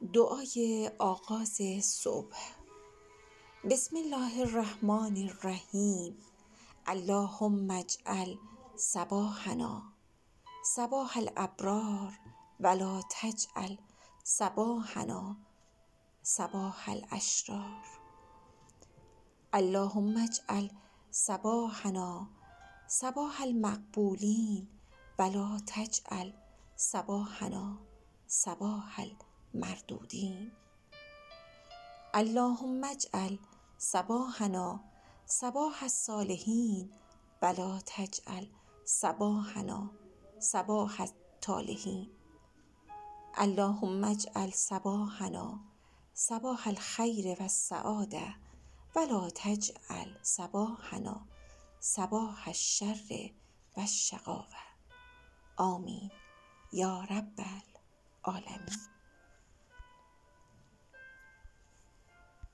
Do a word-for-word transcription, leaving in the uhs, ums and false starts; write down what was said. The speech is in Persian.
دعای آغاز صبح. بسم الله الرحمن الرحیم. اللهم اجعل صباحنا صباح الابرار ولا تجعل صباحنا صباح الاشرار. اللهم اجعل صباحنا صباح المقبولین ولا تجعل صباحنا صباح المردودین. اللهم اجعل صباحنا صباح الصالحین ولا تجعل صباحنا صباح الطالحین. اللهم اجعل صباحنا صباح الخیر و السعاده ولا تجعل صباحنا صباح الشر و الشقاوه. آمین یا رب العالمین.